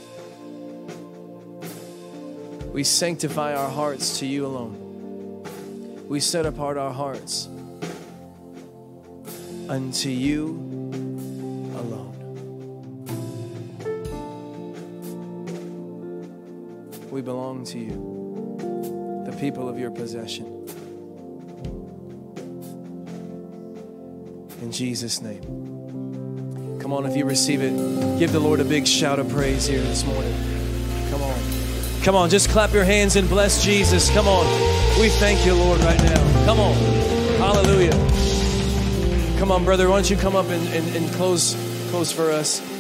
We sanctify our hearts to you alone. We set apart our hearts unto you alone. we belong to you, the people of your possession. In Jesus' name. Come on, if you receive it, give the Lord a big shout of praise here this morning. Come on. Come on, just clap your hands and bless Jesus. Come on. We thank you, Lord, right now. Come on. Hallelujah. Come on, brother. Why don't you come up and close for us?